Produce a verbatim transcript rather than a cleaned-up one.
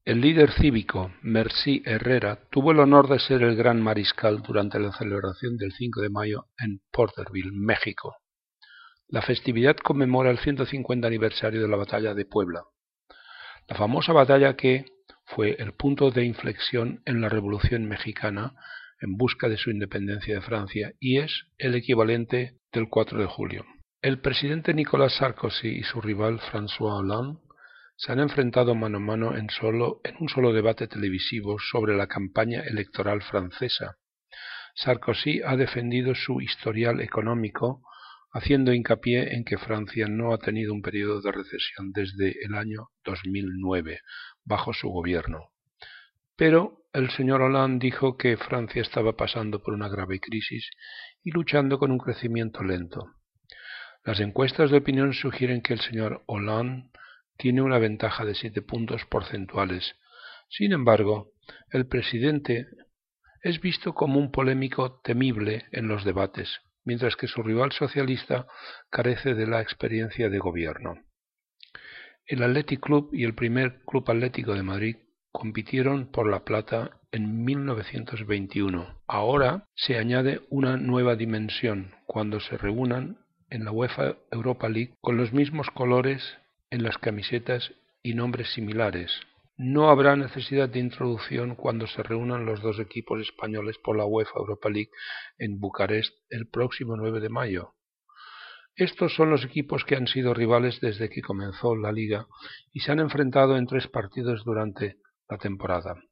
El líder cívico Merci Herrera tuvo el honor de ser el gran mariscal durante la celebración del cinco de mayo en Porterville, México. La festividad conmemora el ciento cincuenta aniversario de la Batalla de Puebla, la famosa batalla que fue el punto de inflexión en la Revolución Mexicana en busca de su independencia de Francia y es el equivalente del cuatro de julio. El presidente Nicolas Sarkozy y su rival François Hollande se han enfrentado mano a mano en, solo, en un solo debate televisivo sobre la campaña electoral francesa. Sarkozy ha defendido su historial económico, haciendo hincapié en que Francia no ha tenido un periodo de recesión desde el año dos mil nueve, bajo su gobierno. Pero el señor Hollande dijo que Francia estaba pasando por una grave crisis y luchando con un crecimiento lento. Las encuestas de opinión sugieren que el señor Hollande tiene una ventaja de siete puntos porcentuales. Sin embargo, el presidente es visto como un polémico temible en los debates, mientras que su rival socialista carece de la experiencia de gobierno. El Athletic Club y el primer Club Atlético de Madrid compitieron por la plata en mil novecientos veintiuno. Ahora se añade una nueva dimensión cuando se reúnan en la UEFA Europa League con los mismos colores en las camisetas y nombres similares. No habrá necesidad de introducción cuando se reúnan los dos equipos españoles por la UEFA Europa League en Bucarest el próximo nueve de mayo. Estos son los equipos que han sido rivales desde que comenzó la liga y se han enfrentado en tres partidos durante la temporada.